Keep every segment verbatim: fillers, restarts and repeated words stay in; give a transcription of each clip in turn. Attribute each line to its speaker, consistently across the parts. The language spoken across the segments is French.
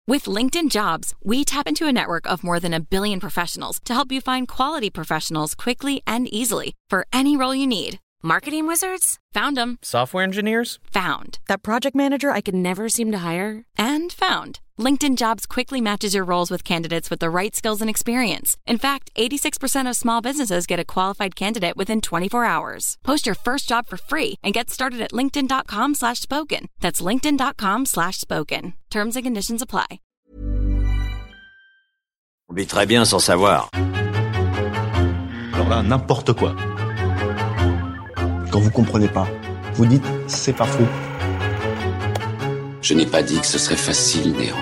Speaker 1: With LinkedIn Jobs, we tap into a network of more than a billion professionals to help you find quality professionals quickly and easily for any role you need. Marketing wizards? Found them.
Speaker 2: Software engineers?
Speaker 1: Found. That project manager I could never seem to hire? And found. LinkedIn Jobs quickly matches your roles with candidates with the right skills and experience. In fact, eighty-six percent of small businesses get a qualified candidate within twenty-four hours. Post your first job for free and get started at linkedin.com slash spoken. That's linkedin.com slash spoken. Terms and conditions apply.
Speaker 3: On vit très bien sans savoir.
Speaker 4: Alors là, n'importe quoi.
Speaker 5: Quand vous comprenez pas, vous dites « c'est pas faux ».
Speaker 6: Je n'ai pas dit que ce serait facile, Néron.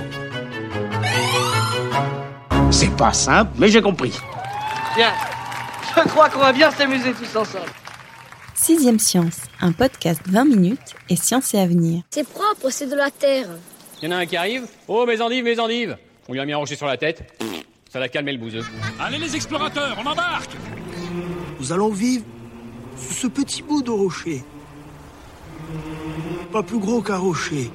Speaker 7: C'est pas simple, mais j'ai compris.
Speaker 8: Bien, je crois qu'on va bien s'amuser tous ensemble.
Speaker 9: Sixième Science, un podcast vingt minutes et science et avenir.
Speaker 10: C'est propre, c'est de la terre.
Speaker 11: Il y en a un qui arrive. Oh, mes endives, mes endives. On lui a mis un rocher sur la tête. Ça l'a calmé le bouseux.
Speaker 12: Allez les explorateurs, on embarque.
Speaker 13: Nous allons vivre sous ce petit bout de rocher. Pas plus gros qu'un rocher.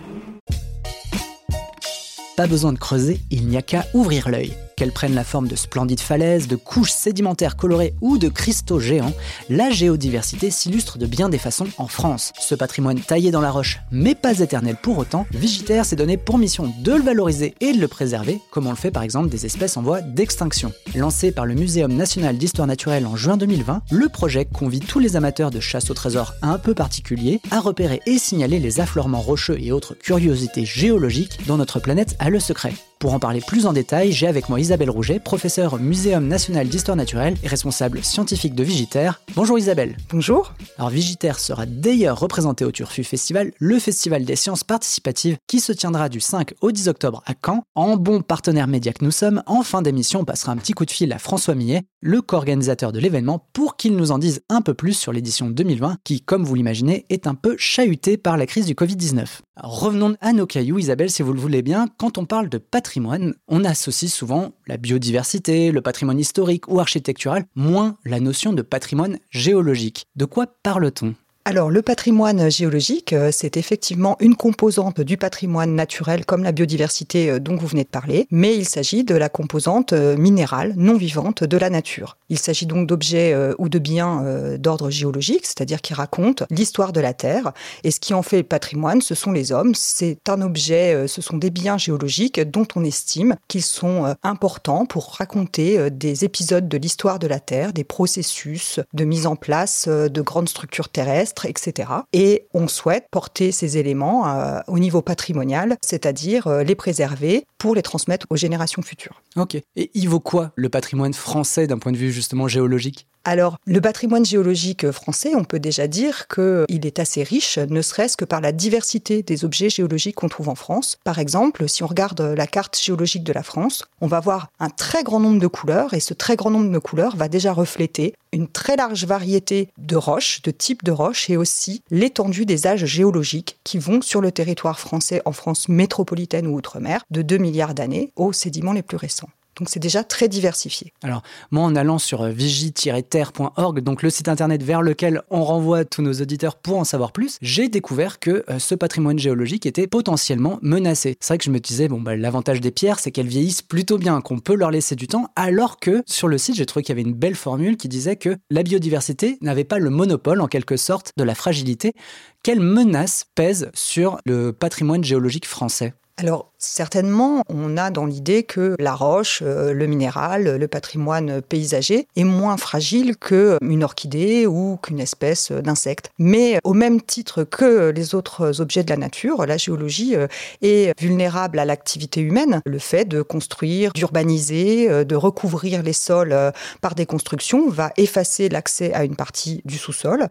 Speaker 14: Pas besoin de creuser, il n'y a qu'à ouvrir l'œil. Qu'elles prennent la forme de splendides falaises, de couches sédimentaires colorées ou de cristaux géants, la géodiversité s'illustre de bien des façons en France. Ce patrimoine taillé dans la roche, mais pas éternel pour autant, Vigiter s'est donné pour mission de le valoriser et de le préserver, comme on le fait par exemple des espèces en voie d'extinction. Lancé par le Muséum national d'histoire naturelle en juin deux mille vingt, le projet convie tous les amateurs de chasse au trésor un peu particuliers à repérer et signaler les affleurements rocheux et autres curiosités géologiques dont notre planète a le secret. Pour en parler plus en détail, j'ai avec moi Isabelle Rouget, professeure au Muséum national d'histoire naturelle et responsable scientifique de Vigiter. Bonjour Isabelle.
Speaker 15: Bonjour.
Speaker 14: Alors Vigiter sera d'ailleurs représenté au Turfu Festival, le festival des sciences participatives qui se tiendra du cinq au dix octobre à Caen. En bon partenaire média que nous sommes, en fin d'émission, on passera un petit coup de fil à François Millet, le co-organisateur de l'événement, pour qu'il nous en dise un peu plus sur l'édition deux mille vingt qui, comme vous l'imaginez, est un peu chahutée par la crise du covid dix-neuf. Alors, revenons à nos cailloux, Isabelle, si vous le voulez bien. Quand on parle de patrimoine, on associe souvent la biodiversité, le patrimoine historique ou architectural, moins la notion de patrimoine géologique. De quoi parle-t-on ?
Speaker 15: Alors, le patrimoine géologique, c'est effectivement une composante du patrimoine naturel comme la biodiversité dont vous venez de parler, mais il s'agit de la composante minérale, non vivante de la nature. Il s'agit donc d'objets ou de biens d'ordre géologique, c'est-à-dire qui racontent l'histoire de la Terre, et ce qui en fait le patrimoine, ce sont les hommes. C'est un objet, ce sont des biens géologiques dont on estime qu'ils sont importants pour raconter des épisodes de l'histoire de la Terre, des processus de mise en place de grandes structures terrestres, et cetera. Et on souhaite porter ces éléments euh, au niveau patrimonial, c'est-à-dire euh, les préserver pour les transmettre aux générations futures.
Speaker 14: Ok. Et il vaut quoi le patrimoine français d'un point de vue justement géologique ?
Speaker 15: Alors, le patrimoine géologique français, on peut déjà dire qu'il est assez riche, ne serait-ce que par la diversité des objets géologiques qu'on trouve en France. Par exemple, si on regarde la carte géologique de la France, on va voir un très grand nombre de couleurs, et ce très grand nombre de couleurs va déjà refléter une très large variété de roches, de types de roches, et aussi l'étendue des âges géologiques qui vont sur le territoire français, en France métropolitaine ou outre-mer, de deux milliards d'années aux sédiments les plus récents. Donc c'est déjà très diversifié.
Speaker 14: Alors moi, en allant sur vigi tiret terre point org, donc le site internet vers lequel on renvoie tous nos auditeurs pour en savoir plus, j'ai découvert que euh, ce patrimoine géologique était potentiellement menacé. C'est vrai que je me disais, bon bah l'avantage des pierres, c'est qu'elles vieillissent plutôt bien, qu'on peut leur laisser du temps, alors que sur le site, j'ai trouvé qu'il y avait une belle formule qui disait que la biodiversité n'avait pas le monopole, en quelque sorte, de la fragilité. Quelle menace pèse sur le patrimoine géologique français ?
Speaker 15: Alors, certainement, on a dans l'idée que la roche, euh, le minéral, le patrimoine paysager est moins fragile qu'une orchidée ou qu'une espèce d'insecte. Mais au même titre que les autres objets de la nature, la géologie euh, est vulnérable à l'activité humaine. Le fait de construire, d'urbaniser, euh, de recouvrir les sols euh, par des constructions va effacer l'accès à une partie du sous-sol.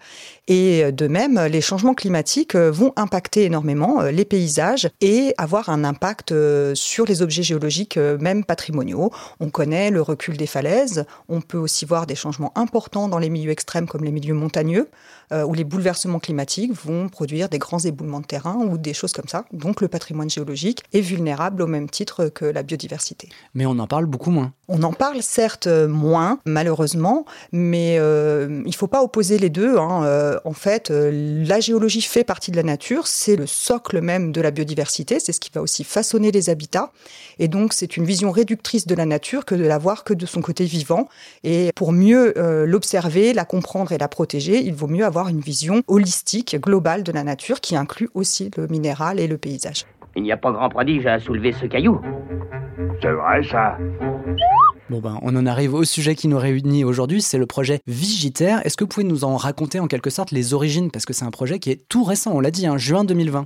Speaker 15: Et de même, les changements climatiques vont impacter énormément les paysages et avoir un impact sur les objets géologiques, même patrimoniaux. On connaît le recul des falaises. On peut aussi voir des changements importants dans les milieux extrêmes comme les milieux montagneux, euh, où les bouleversements climatiques vont produire des grands éboulements de terrain ou des choses comme ça. Donc le patrimoine géologique est vulnérable au même titre que la biodiversité.
Speaker 14: Mais on en parle beaucoup moins.
Speaker 15: On en parle certes moins, malheureusement, mais euh, il ne faut pas opposer les deux. Hein. Euh, en fait, euh, la géologie fait partie de la nature, c'est le socle même de la biodiversité, c'est ce qui va aussi façonner façonner les habitats. Et donc, c'est une vision réductrice de la nature que de la voir que de son côté vivant. Et pour mieux euh, l'observer, la comprendre et la protéger, il vaut mieux avoir une vision holistique, globale de la nature qui inclut aussi le minéral et le paysage.
Speaker 7: Il n'y a pas grand prodige à soulever ce caillou.
Speaker 2: C'est vrai, ça.
Speaker 14: Bon ben, on en arrive au sujet qui nous réunit aujourd'hui, c'est le projet Vigiter. Est-ce que vous pouvez nous en raconter en quelque sorte les origines ? Parce que c'est un projet qui est tout récent, on l'a dit, hein, juin deux mille vingt.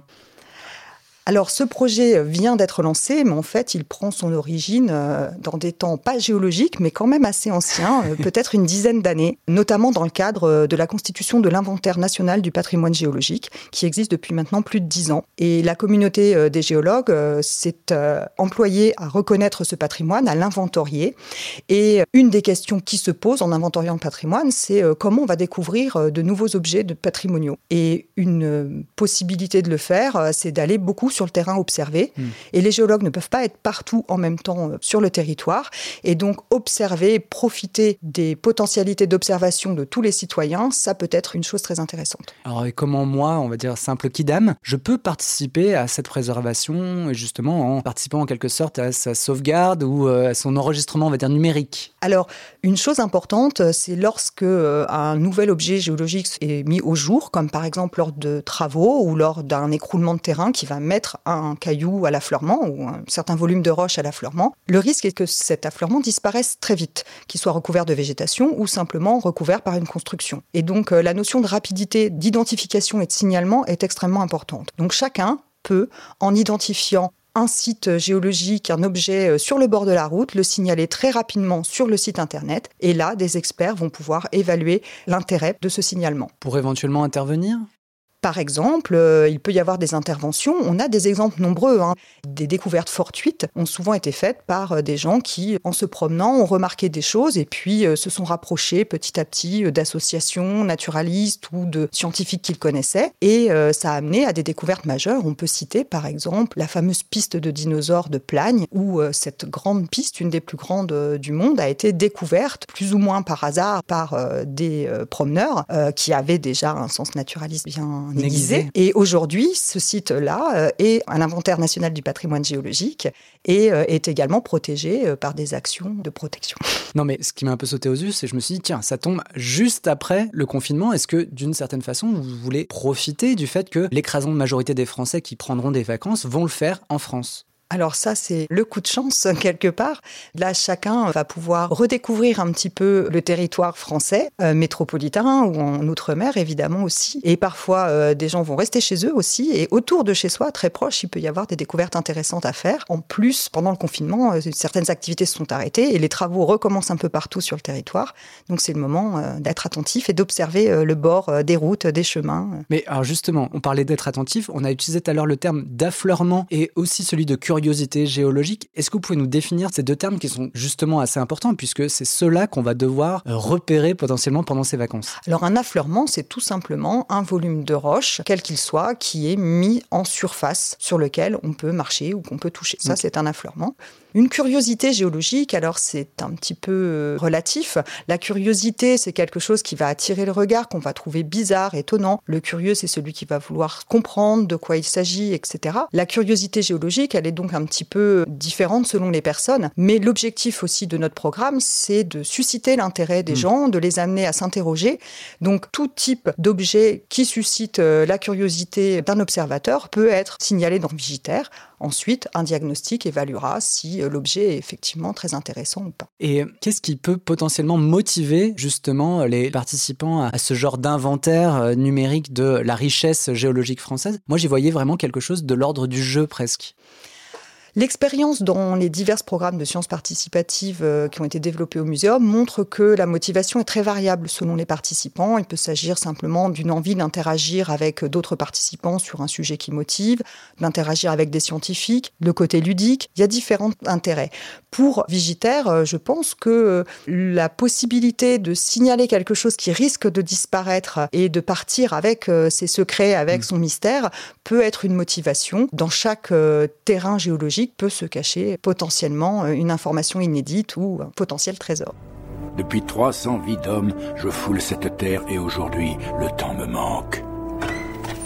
Speaker 15: Alors, ce projet vient d'être lancé, mais en fait, il prend son origine dans des temps pas géologiques, mais quand même assez anciens, peut-être une dizaine d'années, notamment dans le cadre de la constitution de l'Inventaire national du patrimoine géologique, qui existe depuis maintenant plus de dix ans. Et la communauté des géologues s'est employée à reconnaître ce patrimoine, à l'inventorier. Et une des questions qui se posent en inventoriant le patrimoine, c'est comment on va découvrir de nouveaux objets de patrimoniaux. Et une possibilité de le faire, c'est d'aller beaucoup sur le terrain observer. Mmh. Et les géologues ne peuvent pas être partout en même temps sur le territoire. Et donc, observer, profiter des potentialités d'observation de tous les citoyens, ça peut être une chose très intéressante.
Speaker 14: Alors, et comment moi, on va dire simple kidam, je peux participer à cette préservation, justement en participant en quelque sorte à sa sauvegarde ou à son enregistrement, on va dire, numérique?
Speaker 15: Alors, une chose importante, c'est lorsque un nouvel objet géologique est mis au jour, comme par exemple lors de travaux ou lors d'un écroulement de terrain qui va mettre un caillou à l'affleurement ou un certain volume de roche à l'affleurement, le risque est que cet affleurement disparaisse très vite, qu'il soit recouvert de végétation ou simplement recouvert par une construction. Et donc, la notion de rapidité d'identification et de signalement est extrêmement importante. Donc, chacun peut, en identifiant un site géologique, un objet sur le bord de la route, le signaler très rapidement sur le site internet. Et là, des experts vont pouvoir évaluer l'intérêt de ce signalement.
Speaker 14: Pour éventuellement intervenir ?
Speaker 15: Par exemple, euh, il peut y avoir des interventions. On a des exemples nombreux. Hein. Des découvertes fortuites ont souvent été faites par euh, des gens qui, en se promenant, ont remarqué des choses et puis euh, se sont rapprochés petit à petit euh, d'associations naturalistes ou de scientifiques qu'ils connaissaient. Et euh, ça a amené à des découvertes majeures. On peut citer, par exemple, la fameuse piste de dinosaures de Plagne, où euh, cette grande piste, une des plus grandes euh, du monde, a été découverte, plus ou moins par hasard, par euh, des euh, promeneurs euh, qui avaient déjà un sens naturaliste bien Néguisé. Et aujourd'hui, ce site-là euh, est un inventaire national du patrimoine géologique et euh, est également protégé euh, par des actions de protection.
Speaker 14: Non, mais ce qui m'a un peu sauté aux yeux, c'est que je me suis dit, tiens, ça tombe juste après le confinement. Est-ce que, d'une certaine façon, vous voulez profiter du fait que l'écrasante majorité des Français qui prendront des vacances vont le faire en France ?
Speaker 15: Alors ça, c'est le coup de chance, quelque part. Là, chacun va pouvoir redécouvrir un petit peu le territoire français, euh, métropolitain ou en Outre-mer, évidemment aussi. Et parfois, euh, des gens vont rester chez eux aussi. Et autour de chez soi, très proche, il peut y avoir des découvertes intéressantes à faire. En plus, pendant le confinement, euh, certaines activités se sont arrêtées et les travaux recommencent un peu partout sur le territoire. Donc, c'est le moment euh, d'être attentif et d'observer euh, le bord euh, des routes, des chemins.
Speaker 14: Mais alors justement, on parlait d'être attentif. On a utilisé tout à l'heure le terme d'affleurement et aussi celui de curiosité. Curiosité géologique. Est-ce que vous pouvez nous définir ces deux termes qui sont justement assez importants puisque c'est ceux-là qu'on va devoir repérer potentiellement pendant ces vacances?
Speaker 15: Alors un affleurement, c'est tout simplement un volume de roche, quel qu'il soit, qui est mis en surface sur lequel on peut marcher ou qu'on peut toucher. Ça, mmh. c'est un affleurement. Une curiosité géologique, alors c'est un petit peu relatif. La curiosité, c'est quelque chose qui va attirer le regard, qu'on va trouver bizarre, étonnant. Le curieux, c'est celui qui va vouloir comprendre de quoi il s'agit, et cetera. La curiosité géologique, elle est donc un petit peu différente selon les personnes. Mais l'objectif aussi de notre programme, c'est de susciter l'intérêt des mmh. gens, de les amener à s'interroger. Donc tout type d'objet qui suscite la curiosité d'un observateur peut être signalé dans Vigiter. Ensuite, un diagnostic évaluera si l'objet est effectivement très intéressant ou pas.
Speaker 14: Et qu'est-ce qui peut potentiellement motiver justement les participants à ce genre d'inventaire numérique de la richesse géologique française? Moi, j'y voyais vraiment quelque chose de l'ordre du jeu presque.
Speaker 15: L'expérience dans les divers programmes de sciences participatives euh, qui ont été développés au muséum montre que la motivation est très variable selon les participants. Il peut s'agir simplement d'une envie d'interagir avec d'autres participants sur un sujet qui motive, d'interagir avec des scientifiques, le côté ludique. Il y a différents intérêts. Pour Vigiter, euh, je pense que euh, la possibilité de signaler quelque chose qui risque de disparaître et de partir avec euh, ses secrets, avec mmh. son mystère, peut être une motivation. Dans chaque euh, terrain géologique, peut se cacher potentiellement une information inédite ou un potentiel trésor.
Speaker 2: Depuis trois cents vies d'hommes, je foule cette terre et aujourd'hui, le temps me manque.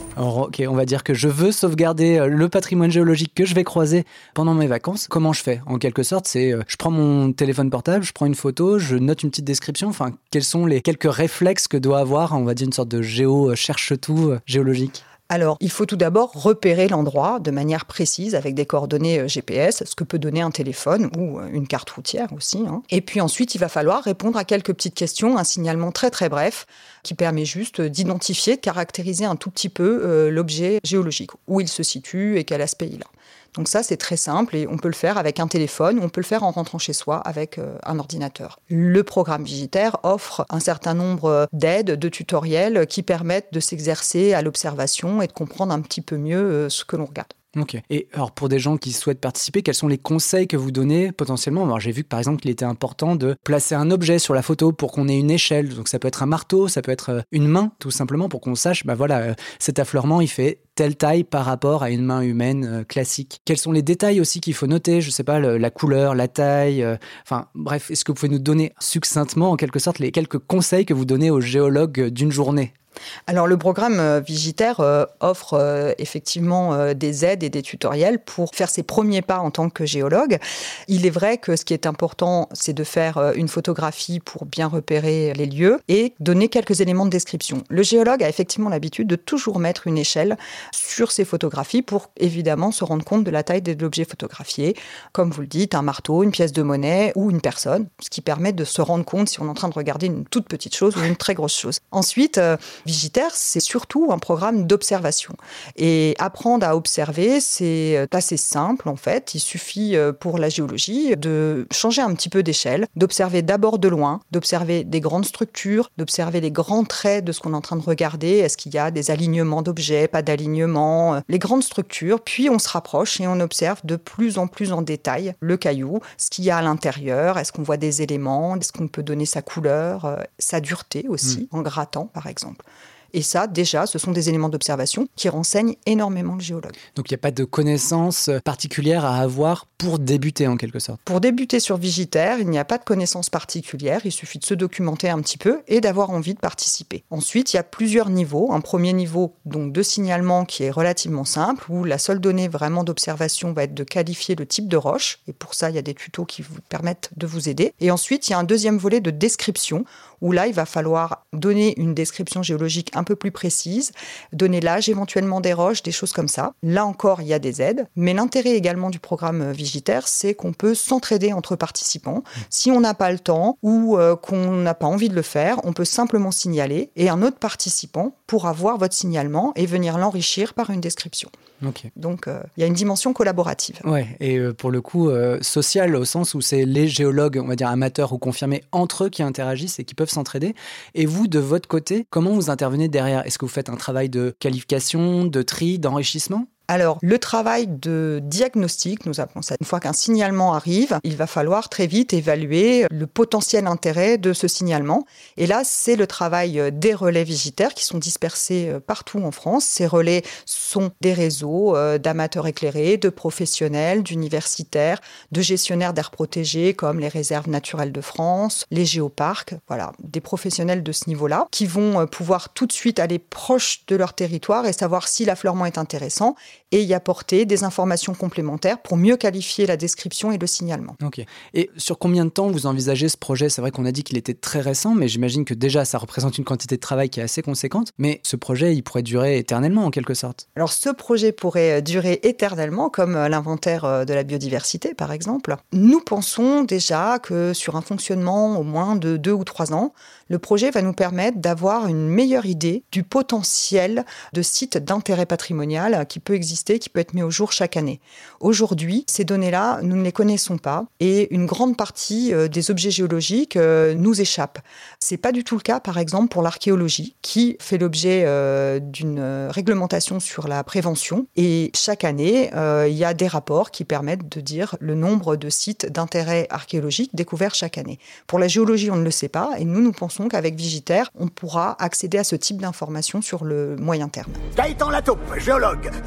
Speaker 14: Alors, ok, on va dire que je veux sauvegarder le patrimoine géologique que je vais croiser pendant mes vacances. Comment je fais ? En quelque sorte, c'est euh, je prends mon téléphone portable, je prends une photo, je note une petite description. Enfin, quels sont les quelques réflexes que doit avoir, on va dire, une sorte de géo cherche-tout euh, géologique ?
Speaker 15: Alors, il faut tout d'abord repérer l'endroit de manière précise avec des coordonnées G P S, ce que peut donner un téléphone ou une carte routière aussi. Hein. Et puis ensuite, il va falloir répondre à quelques petites questions, un signalement très très bref qui permet juste d'identifier, de caractériser un tout petit peu euh, l'objet géologique, où il se situe et quel aspect il a. Donc ça, c'est très simple et on peut le faire avec un téléphone, on peut le faire en rentrant chez soi avec euh, un ordinateur. Le programme Vigiter offre un certain nombre d'aides, de tutoriels qui permettent de s'exercer à l'observation et de comprendre un petit peu mieux euh, ce que l'on regarde.
Speaker 14: Ok. Et alors pour des gens qui souhaitent participer, quels sont les conseils que vous donnez potentiellement ? Alors j'ai vu que par exemple il était important de placer un objet sur la photo pour qu'on ait une échelle. Donc ça peut être un marteau, ça peut être une main tout simplement pour qu'on sache, bah voilà, euh, cet affleurement il fait telle taille par rapport à une main humaine euh, classique. Quels sont les détails aussi qu'il faut noter ? Je sais pas, le, la couleur, la taille, euh, enfin bref, est-ce que vous pouvez nous donner succinctement en quelque sorte les quelques conseils que vous donnez aux géologues d'une journée ?
Speaker 15: Alors le programme Vigiter euh, offre euh, effectivement euh, des aides et des tutoriels pour faire ses premiers pas en tant que géologue. Il est vrai que ce qui est important, c'est de faire euh, une photographie pour bien repérer les lieux et donner quelques éléments de description. Le géologue a effectivement l'habitude de toujours mettre une échelle sur ses photographies pour évidemment se rendre compte de la taille de l'objet photographié. Comme vous le dites, un marteau, une pièce de monnaie ou une personne, ce qui permet de se rendre compte si on est en train de regarder une toute petite chose ou une très grosse chose. Ensuite, euh, Vigiter, c'est surtout un programme d'observation. Et apprendre à observer, c'est assez simple en fait. Il suffit pour la géologie de changer un petit peu d'échelle, d'observer d'abord de loin, d'observer des grandes structures, d'observer les grands traits de ce qu'on est en train de regarder. Est-ce qu'il y a des alignements d'objets, pas d'alignement, les grandes structures. Puis on se rapproche et on observe de plus en plus en détail le caillou, ce qu'il y a à l'intérieur. Est-ce qu'on voit des éléments ? Est-ce qu'on peut donner sa couleur, sa dureté aussi, mmh. en grattant par exemple. Et ça, déjà, ce sont des éléments d'observation qui renseignent énormément le géologue.
Speaker 14: Donc, il n'y a pas de connaissances particulières à avoir pour débuter, en quelque sorte.
Speaker 15: Pour débuter sur Vigiter, il n'y a pas de connaissances particulières. Il suffit de se documenter un petit peu et d'avoir envie de participer. Ensuite, il y a plusieurs niveaux. Un premier niveau donc, de signalement qui est relativement simple, où la seule donnée vraiment d'observation va être de qualifier le type de roche. Et pour ça, il y a des tutos qui vous permettent de vous aider. Et ensuite, il y a un deuxième volet de description, où là, il va falloir donner une description géologique un peu plus précise, donner l'âge éventuellement des roches, des choses comme ça. Là encore, il y a des aides. Mais l'intérêt également du programme Vigiter, c'est qu'on peut s'entraider entre participants. Si on n'a pas le temps ou euh, qu'on n'a pas envie de le faire, on peut simplement signaler et un autre participant pourra voir votre signalement et venir l'enrichir par une description.
Speaker 14: Okay.
Speaker 15: Donc, il euh, y a une dimension collaborative.
Speaker 14: Ouais, et euh, pour le coup, euh, social, au sens où c'est les géologues, on va dire amateurs ou confirmés, entre eux qui interagissent et qui peuvent s'entraider. Et vous, de votre côté, comment vous intervenez derrière ? Est-ce que vous faites un travail de qualification, de tri, d'enrichissement ?
Speaker 15: Alors, le travail de diagnostic, nous appelons ça. Une fois qu'un signalement arrive, il va falloir très vite évaluer le potentiel intérêt de ce signalement. Et là, c'est le travail des relais Vigiter qui sont dispersés partout en France. Ces relais sont des réseaux d'amateurs éclairés, de professionnels, d'universitaires, de gestionnaires d'aires protégées comme les réserves naturelles de France, les géoparcs. Voilà, des professionnels de ce niveau-là qui vont pouvoir tout de suite aller proche de leur territoire et savoir si l'affleurement est intéressant et y apporter des informations complémentaires pour mieux qualifier la description et le signalement.
Speaker 14: Ok. Et sur combien de temps vous envisagez ce projet ? C'est vrai qu'on a dit qu'il était très récent, mais j'imagine que déjà, ça représente une quantité de travail qui est assez conséquente. Mais ce projet, il pourrait durer éternellement, en quelque sorte.
Speaker 15: Alors, ce projet pourrait durer éternellement, comme l'inventaire de la biodiversité, par exemple. Nous pensons déjà que sur un fonctionnement au moins de deux ou trois ans, le projet va nous permettre d'avoir une meilleure idée du potentiel de sites d'intérêt patrimonial qui peut exister, qui peut être mis au jour chaque année. Aujourd'hui, ces données-là, nous ne les connaissons pas et une grande partie des objets géologiques nous échappent. C'est pas du tout le cas, par exemple, pour l'archéologie, qui fait l'objet d'une réglementation sur la prévention. Et chaque année, il y a des rapports qui permettent de dire le nombre de sites d'intérêt archéologique découverts chaque année. Pour la géologie, on ne le sait pas et nous, nous pensons qu'avec Vigiter, on pourra accéder à ce type d'informations sur le moyen terme.
Speaker 13: Gaëtan Lataupe, géologue, expert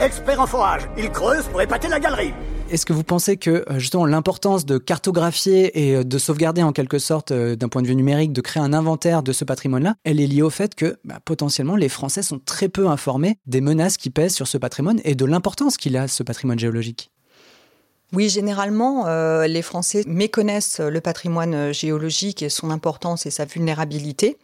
Speaker 16: en forage. Ils creusent pour épater la galerie.
Speaker 14: Est-ce que vous pensez que justement l'importance de cartographier et de sauvegarder en quelque sorte d'un point de vue numérique, de créer un inventaire de ce patrimoine-là, elle est liée au fait que bah, potentiellement les Français sont très peu informés des menaces qui pèsent sur ce patrimoine et de l'importance qu'il a ce patrimoine géologique?
Speaker 15: Oui, généralement, euh, les Français méconnaissent le patrimoine géologique et son importance et sa vulnérabilité.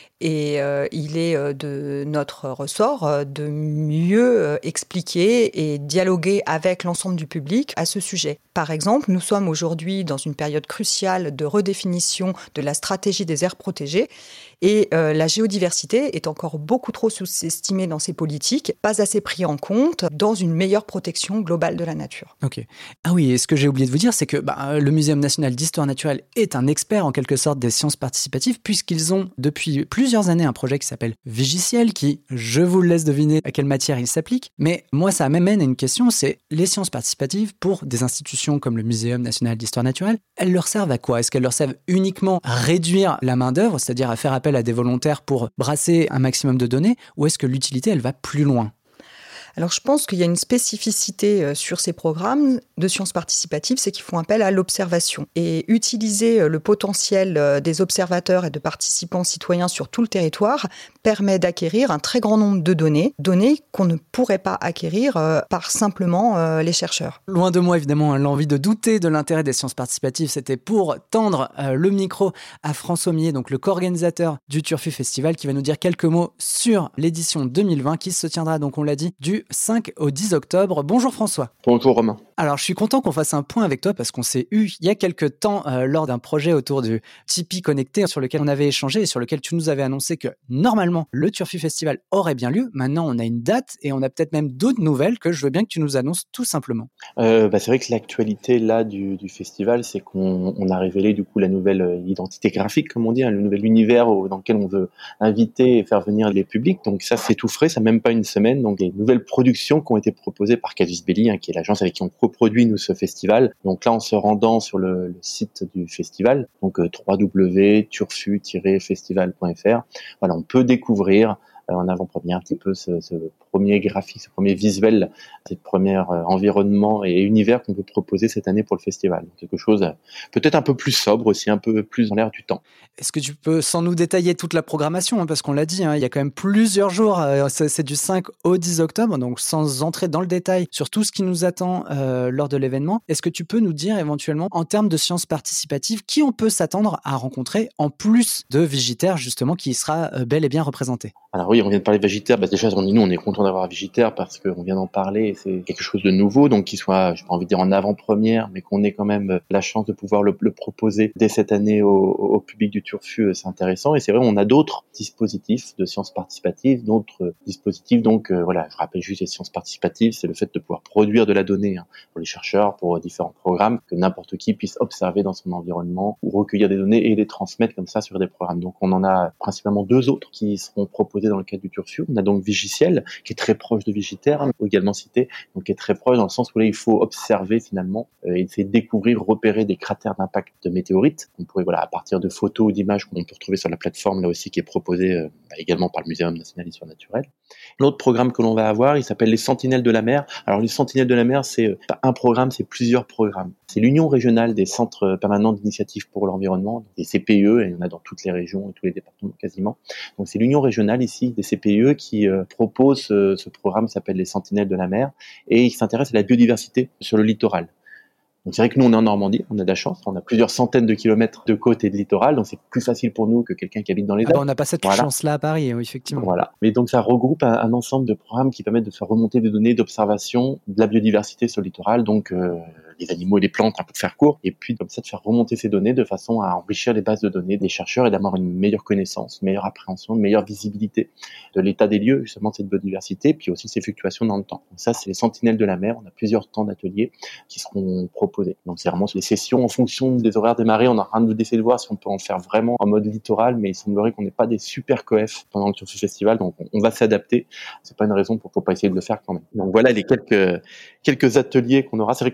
Speaker 15: Et euh, il est euh, de notre ressort euh, de mieux euh, expliquer et dialoguer avec l'ensemble du public à ce sujet. Par exemple, nous sommes aujourd'hui dans une période cruciale de redéfinition de la stratégie des aires protégées et euh, la géodiversité est encore beaucoup trop sous-estimée dans ces politiques, pas assez pris en compte dans une meilleure protection globale de la nature.
Speaker 14: Ok. Ah oui, et ce que j'ai oublié de vous dire, c'est que bah, le Muséum national d'histoire naturelle est un expert en quelque sorte des sciences participatives puisqu'ils ont depuis plusieurs années un projet qui s'appelle Vigiciel qui, je vous laisse deviner à quelle matière il s'applique, mais moi ça m'amène à une question, c'est les sciences participatives pour des institutions comme le Muséum national d'histoire naturelle, elles leur servent à quoi? Est-ce qu'elles leur servent uniquement à réduire la main-d'œuvre, c'est-à-dire à faire appel à des volontaires pour brasser un maximum de données, ou est-ce que l'utilité, elle va plus loin?
Speaker 15: Alors je pense qu'il y a une spécificité sur ces programmes de sciences participatives, c'est qu'ils font appel à l'observation. Et utiliser le potentiel des observateurs et de participants citoyens sur tout le territoire permet d'acquérir un très grand nombre de données, données qu'on ne pourrait pas acquérir par simplement les chercheurs.
Speaker 14: Loin de moi évidemment l'envie de douter de l'intérêt des sciences participatives, c'était pour tendre le micro à François Millet, donc le co-organisateur du Turfu Festival, qui va nous dire quelques mots sur l'édition deux mille vingt qui se tiendra, donc on l'a dit, du cinq au dix octobre. Bonjour François.
Speaker 17: Bonjour Romain.
Speaker 14: Alors je suis content qu'on fasse un point avec toi parce qu'on s'est eu il y a quelques temps euh, lors d'un projet autour du Tipeee connecté sur lequel on avait échangé et sur lequel tu nous avais annoncé que normalement le Turfu Festival aurait bien lieu. Maintenant on a une date et on a peut-être même d'autres nouvelles que je veux bien que tu nous annonces tout simplement.
Speaker 17: Euh, bah c'est vrai que l'actualité là du, du festival, c'est qu'on on a révélé du coup la nouvelle identité graphique comme on dit, hein, le nouvel univers au, dans lequel on veut inviter et faire venir les publics. Donc ça c'est tout frais, ça n'a même pas une semaine. Donc les nouvelles productions qui ont été proposées par Casus Belli, hein, qui est l'agence avec qui on coproduit nous ce festival. Donc là, en se rendant sur le, le site du festival, donc euh, w w w point turfu tiret festival point f r, voilà, on peut découvrir euh, en avant-première un petit peu ce, ce premier graphique, ce premier visuel, ce premier euh, environnement et univers qu'on peut proposer cette année pour le festival. Donc, quelque chose euh, peut-être un peu plus sobre aussi, un peu plus dans l'air du temps.
Speaker 14: Est-ce que tu peux sans nous détailler toute la programmation, hein, parce qu'on l'a dit, hein, il y a quand même plusieurs jours, euh, c'est, c'est du cinq au dix octobre, donc sans entrer dans le détail sur tout ce qui nous attend euh, lors de l'événement, est-ce que tu peux nous dire éventuellement, en termes de sciences participatives, qui on peut s'attendre à rencontrer en plus de Vigitaire, justement, qui sera euh, bel et bien représenté?
Speaker 17: Alors oui, on vient de parler de Vigitaire, bah déjà, nous, on est content d'avoir Vigitaire parce qu'on vient d'en parler et c'est quelque chose de nouveau, donc qu'il soit, j'ai pas envie de dire en avant-première, mais qu'on ait quand même la chance de pouvoir le, le proposer dès cette année au, au public du Turfu, c'est intéressant. Et c'est vrai, on a d'autres dispositifs de sciences participatives, d'autres dispositifs, donc euh, voilà, je rappelle juste les sciences participatives, c'est le fait de pouvoir produire de la donnée hein, pour les chercheurs, pour différents programmes, que n'importe qui puisse observer dans son environnement ou recueillir des données et les transmettre comme ça sur des programmes. Donc on en a principalement deux autres qui seront proposés dans le cadre du Turfu. On a donc Vigiciel, qui est très proche de Vigitaire, hein, également cité, donc qui est très proche dans le sens où là il faut observer finalement euh, et essayer de découvrir, repérer des cratères d'impact de météorites. On pourrait voilà à partir de photos ou d'images qu'on peut retrouver sur la plateforme là aussi qui est proposée euh, également par le Muséum national d'histoire naturelle. L'autre programme que l'on va avoir, il s'appelle les Sentinelles de la mer. Alors les Sentinelles de la mer, c'est euh, pas un programme, c'est plusieurs programmes. C'est l'Union régionale des centres permanents d'initiative pour l'environnement, des C P E, et il y en a dans toutes les régions et tous les départements quasiment. Donc c'est l'Union régionale ici des C P E qui euh, propose euh, ce programme qui s'appelle les Sentinelles de la mer et il s'intéresse à la biodiversité sur le littoral. Donc c'est vrai que nous on est en Normandie, on a de la chance, on a plusieurs centaines de kilomètres de côte et de littoral, donc c'est plus facile pour nous que quelqu'un qui habite dans les Alpes.
Speaker 14: Ah bah on n'a pas cette voilà. chance-là à Paris, oui, effectivement.
Speaker 17: Voilà. Mais donc ça regroupe un, un ensemble de programmes qui permettent de faire remonter des données d'observation de la biodiversité sur le littoral, donc euh, les animaux et les plantes, un peu de faire court, et puis comme ça de faire remonter ces données de façon à enrichir les bases de données des chercheurs et d'avoir une meilleure connaissance, une meilleure appréhension, une meilleure visibilité de l'état des lieux justement de cette biodiversité, puis aussi ses fluctuations dans le temps. Donc ça c'est les Sentinelles de la mer, on a plusieurs temps d'ateliers qui seront proposés. Donc c'est vraiment des sessions en fonction des horaires des marées, on est en train d'essayer de voir si on peut en faire vraiment en mode littoral, mais il semblerait qu'on n'ait pas des super coefs pendant le Turfu Festival, donc on, on va s'adapter, c'est pas une raison pour, pour pas essayer de le faire quand même. Donc voilà les quelques, quelques ateliers qu'on aura. C'est vrai que moi je dis souvent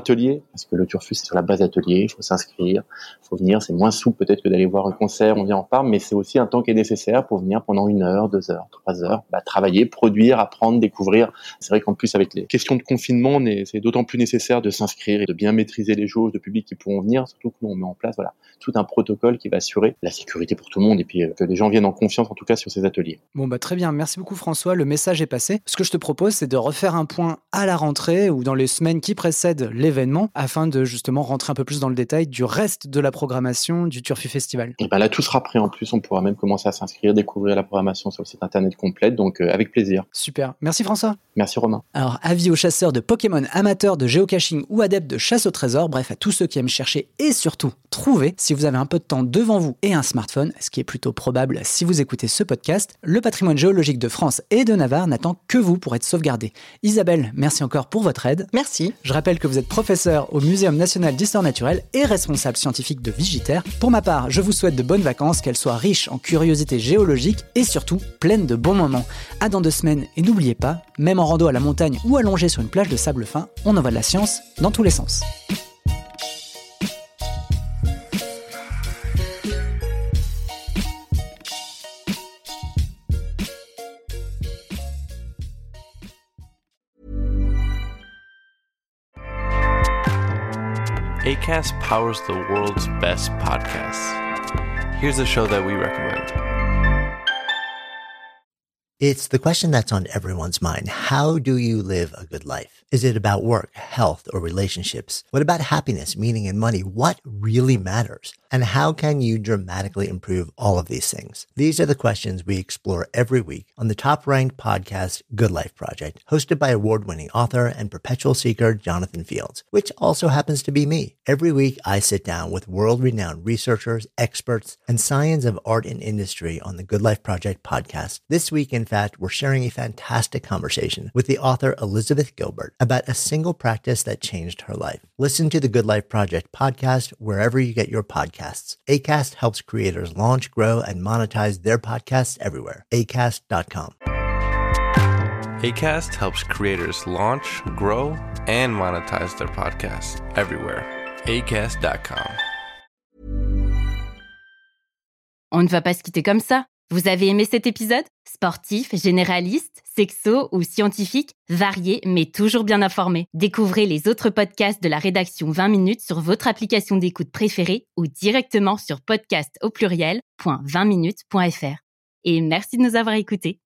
Speaker 17: atelier, parce que le Turfu, c'est sur la base d'atelier, il faut s'inscrire, il faut venir, c'est moins souple peut-être que d'aller voir un concert, on vient en parle, mais c'est aussi un temps qui est nécessaire pour venir pendant une heure, deux heures, trois heures, bah, travailler, produire, apprendre, découvrir. C'est vrai qu'en plus, avec les questions de confinement, on est, c'est d'autant plus nécessaire de s'inscrire et de bien maîtriser les jauges de public qui pourront venir, surtout que nous, on met en place, voilà, tout un protocole qui va assurer la sécurité pour tout le monde et puis euh, que les gens viennent en confiance, en tout cas, sur ces ateliers.
Speaker 14: Bon, bah, très bien. Merci beaucoup, François. Le message est passé. Ce que je te propose, c'est de refaire un point à la rentrée ou dans les semaines qui précèdent l'événement afin de justement rentrer un peu plus dans le détail du reste de la programmation du Turfu Festival.
Speaker 17: Et ben là, tout sera prêt en plus. On pourra même commencer à s'inscrire, découvrir la programmation sur le site internet complète. Donc, euh, avec plaisir.
Speaker 14: Super. Merci, François.
Speaker 17: Merci, Romain.
Speaker 14: Alors, avis aux chasseurs de Pokémon, amateurs de géocaching ou adeptes de chasse au trésor, bref, à tous ceux qui aiment chercher et surtout trouver, si vous avez un peu de temps devant vous et un smartphone, ce qui est plutôt probable si vous écoutez ce podcast, le patrimoine géologique de France et de Navarre n'attend que vous pour être sauvegardé. Isabelle, merci encore pour votre aide.
Speaker 15: Merci.
Speaker 14: Je rappelle que vous êtes professeur au Muséum national d'histoire naturelle et responsable scientifique de Vigiter. Pour ma part, je vous souhaite de bonnes vacances, qu'elles soient riches en curiosités géologiques et surtout pleines de bons moments. À dans deux semaines et n'oubliez pas, même en rando à la montagne ou allongé sur une plage de sable fin, on envoie de la science dans tous les sens.
Speaker 18: Acast powers the world's best podcasts. Here's a show that we recommend.
Speaker 19: It's the question that's on everyone's mind. How do you live a good life? Is it about work, health, or relationships? What about happiness, meaning, and money? What really matters? And how can you dramatically improve all of these things? These are the questions we explore every week on the top-ranked podcast, Good Life Project, hosted by award-winning author and perpetual seeker Jonathan Fields, which also happens to be me. Every week, I sit down with world-renowned researchers, experts, and science of art and industry on the Good Life Project podcast. This week, in fact, we're sharing a fantastic conversation with the author Elizabeth Gilbert about a single practice that changed her life. Listen to the Good Life Project podcast wherever you get your podcasts. Acast helps creators launch, grow, and monetize their podcasts everywhere. acast dot com.
Speaker 18: Acast helps creators launch, grow, and monetize their podcasts everywhere. acast dot com.
Speaker 1: On ne va pas se quitter comme ça. Vous avez aimé cet épisode ? Sportif, généraliste, sexo ou scientifique, varié mais toujours bien informé. Découvrez les autres podcasts de la rédaction vingt minutes sur votre application d'écoute préférée ou directement sur podcast au pluriel point vingt minutes point f r. Et merci de nous avoir écoutés.